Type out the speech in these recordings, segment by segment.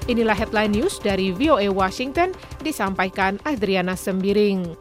Inilah headline news dari VOA Washington, disampaikan Adriana Sembiring.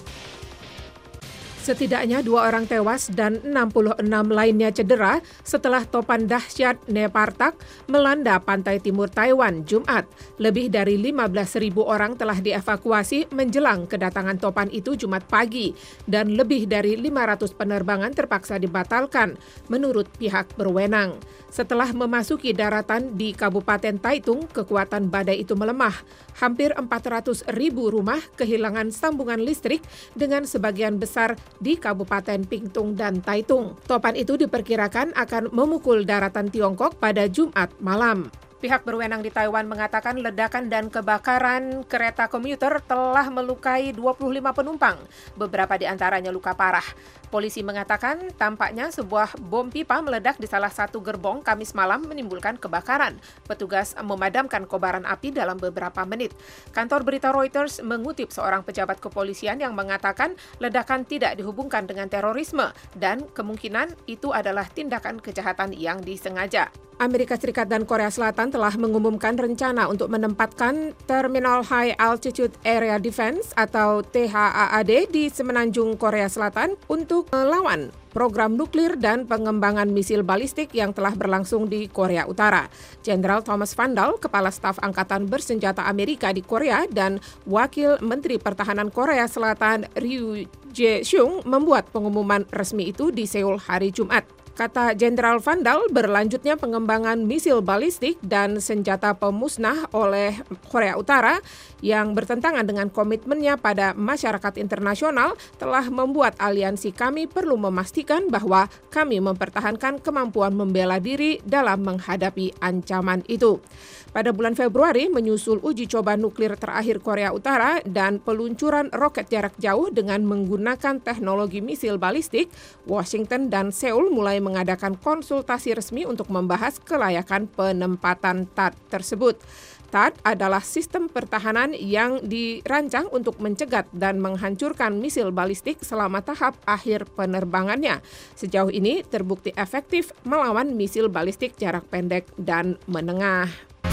Setidaknya 2 orang tewas dan 66 lainnya cedera setelah topan dahsyat Nepartak melanda pantai timur Taiwan Jumat. Lebih dari 15.000 orang telah dievakuasi menjelang kedatangan topan itu Jumat pagi dan lebih dari 500 penerbangan terpaksa dibatalkan menurut pihak berwenang. Setelah memasuki daratan di Kabupaten Taitung, kekuatan badai itu melemah. Hampir 400.000 rumah kehilangan sambungan listrik dengan sebagian besar di Kabupaten Pingtung dan Taitung. Topan itu diperkirakan akan memukul daratan Tiongkok pada Jumat malam. Pihak berwenang di Taiwan mengatakan ledakan dan kebakaran kereta komuter telah melukai 25 penumpang. Beberapa di antaranya luka parah. Polisi mengatakan tampaknya sebuah bom pipa meledak di salah satu gerbong Kamis malam menimbulkan kebakaran. Petugas memadamkan kobaran api dalam beberapa menit. Kantor berita Reuters mengutip seorang pejabat kepolisian yang mengatakan ledakan tidak dihubungkan dengan terorisme dan kemungkinan itu adalah tindakan kejahatan yang disengaja. Amerika Serikat dan Korea Selatan telah mengumumkan rencana untuk menempatkan Terminal High Altitude Area Defense atau THAAD di semenanjung Korea Selatan untuk melawan program nuklir dan pengembangan misil balistik yang telah berlangsung di Korea Utara. Jenderal Thomas Vandal, Kepala Staf Angkatan Bersenjata Amerika di Korea dan Wakil Menteri Pertahanan Korea Selatan Ryu Jae-sung membuat pengumuman resmi itu di Seoul hari Jumat. Kata Jenderal Vandal, berlanjutnya pengembangan misil balistik dan senjata pemusnah oleh Korea Utara yang bertentangan dengan komitmennya pada masyarakat internasional telah membuat aliansi kami perlu memastikan bahwa kami mempertahankan kemampuan membela diri dalam menghadapi ancaman itu. Pada bulan Februari, menyusul uji coba nuklir terakhir Korea Utara dan peluncuran roket jarak jauh dengan menggunakan teknologi misil balistik, Washington dan Seoul mulai mengadakan konsultasi resmi untuk membahas kelayakan penempatan THAAD tersebut. THAAD adalah sistem pertahanan yang dirancang untuk mencegat dan menghancurkan misil balistik selama tahap akhir penerbangannya. Sejauh ini terbukti efektif melawan misil balistik jarak pendek dan menengah.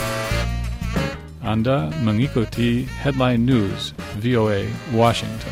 Anda mengikuti Headline News VOA Washington.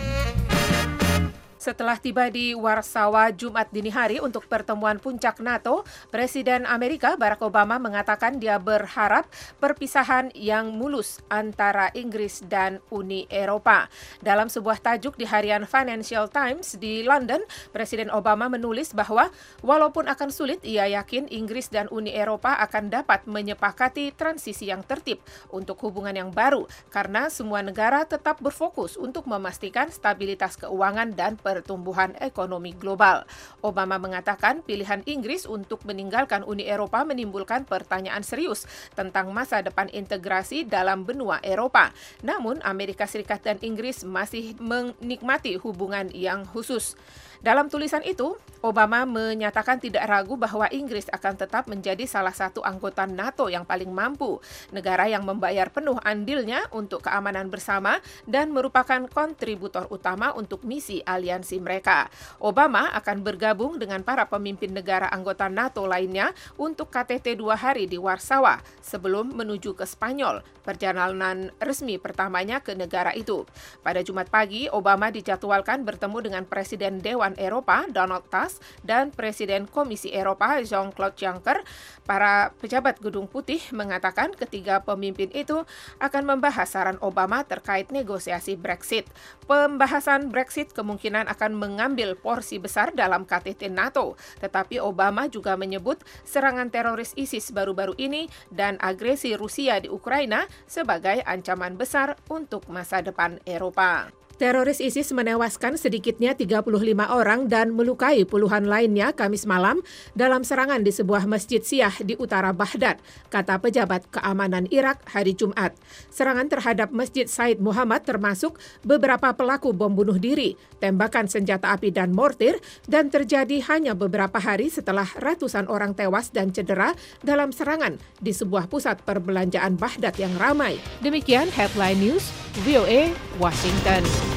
Setelah tiba di Warsawa Jumat dini hari untuk pertemuan puncak NATO, Presiden Amerika Barack Obama mengatakan dia berharap perpisahan yang mulus antara Inggris dan Uni Eropa. Dalam sebuah tajuk di harian Financial Times di London, Presiden Obama menulis bahwa walaupun akan sulit, ia yakin Inggris dan Uni Eropa akan dapat menyepakati transisi yang tertib untuk hubungan yang baru, karena semua negara tetap berfokus untuk memastikan stabilitas keuangan dan pertumbuhan ekonomi global. Obama mengatakan pilihan Inggris untuk meninggalkan Uni Eropa menimbulkan pertanyaan serius tentang masa depan integrasi dalam benua Eropa. Namun, Amerika Serikat dan Inggris masih menikmati hubungan yang khusus. Dalam tulisan itu, Obama menyatakan tidak ragu bahwa Inggris akan tetap menjadi salah satu anggota NATO yang paling mampu, negara yang membayar penuh andilnya untuk keamanan bersama dan merupakan kontributor utama untuk misi aliansi mereka. Obama akan bergabung dengan para pemimpin negara anggota NATO lainnya untuk KTT 2 hari di Warsawa sebelum menuju ke Spanyol, perjalanan resmi pertamanya ke negara itu. Pada Jumat pagi, Obama dijadwalkan bertemu dengan Presiden Dewan Eropa Donald Tusk dan Presiden Komisi Eropa Jean-Claude Juncker. Para pejabat Gedung Putih mengatakan ketiga pemimpin itu akan membahas saran Obama terkait negosiasi Brexit. Pembahasan Brexit kemungkinan akan mengambil porsi besar dalam KTT NATO, tetapi Obama juga menyebut serangan teroris ISIS baru-baru ini dan agresi Rusia di Ukraina sebagai ancaman besar untuk masa depan Eropa. Teroris ISIS menewaskan sedikitnya 35 orang dan melukai puluhan lainnya Kamis malam dalam serangan di sebuah masjid Syiah di utara Baghdad, kata pejabat keamanan Irak hari Jumat. Serangan terhadap Masjid Said Muhammad termasuk beberapa pelaku bom bunuh diri, tembakan senjata api dan mortir, dan terjadi hanya beberapa hari setelah ratusan orang tewas dan cedera dalam serangan di sebuah pusat perbelanjaan Baghdad yang ramai. Demikian Headline News, VOA Washington.